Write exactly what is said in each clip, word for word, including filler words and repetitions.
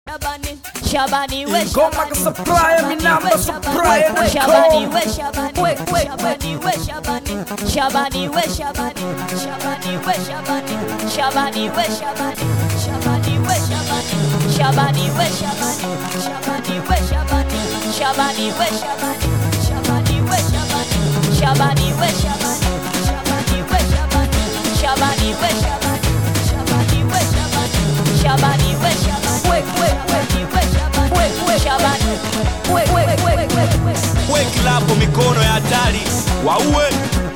Shabani we Go back and supply me number supply it. Shabani we Shabani we Shabani we Shabani Shabani we Shabani Shabani we Shabani Shabani we Shabani Shabani we Shabani Shabani we Shabani Shabani we Shabani Shabani we Shabani Shabani we Shabani Shabani we Shabani Shabani we Shabani Shabani we Shabani Shabani we Shabani Shabani we Shabani wait wait wait wait wait wait Shabani wait wait wait wait wait klapo mikono ya hatari waue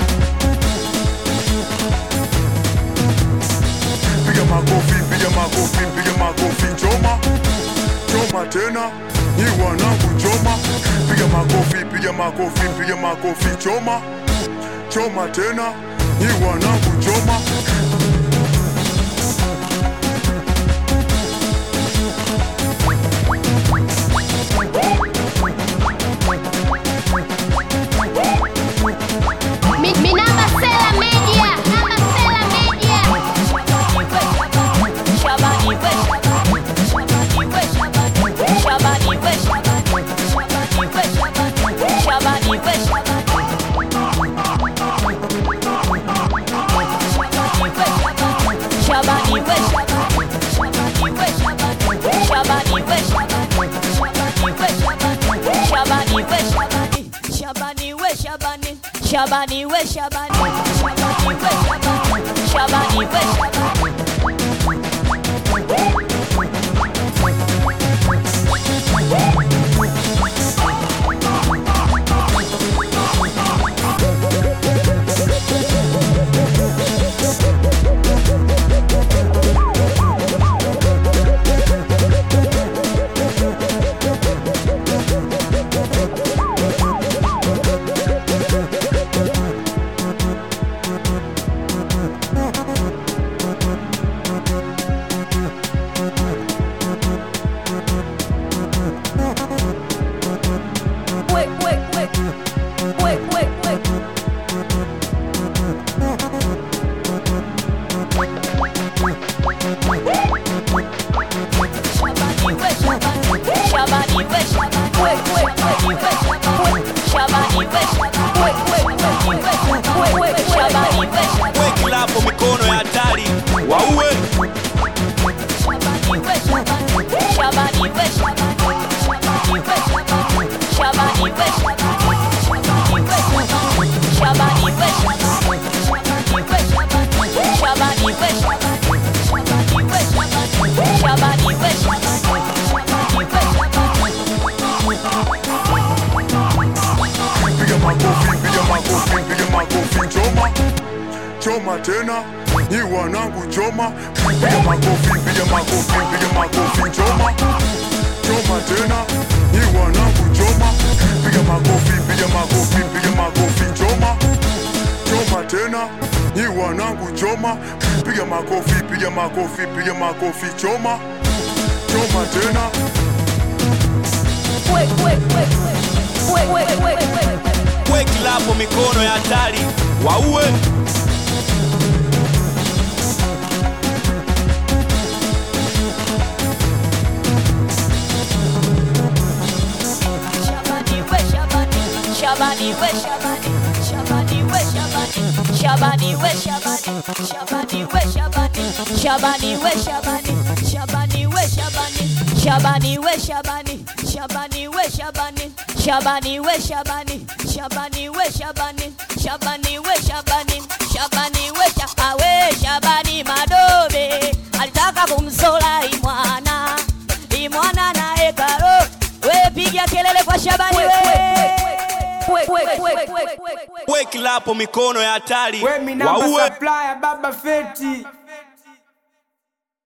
piga makofi piga makofi piga makofi choma choma tena ni wanangu choma piga makofi piga makofi piga makofi choma choma tena ni wanangu choma Shabani we Shabani Shabani we Shabani Shabani we Shabani choma tena ni wanangu choma piga makofi piga makofi piga makofi choma choma tena ni wanangu choma piga makofi piga makofi piga makofi choma choma tena ni wanangu choma piga makofi piga makofi piga makofi choma choma tena wait wait wait wait wait wait wait wait klapo mikono ya hatari waue Shabani we Shabani Shabani we Shabani Shabani we Shabani Shabani we Shabani Shabani we Shabani Shabani we Shabani Shabani we Shabani Shabani we Shabani Shabani we Shabani Shabani we Shabani Shabani we Shabani Shabani we Shabani Shabani Madobe alitaka kumsola imwana imwana na ekaro we piga kelele kwa Shabani we we klapo mikono ya hatari we mi number supply baba feti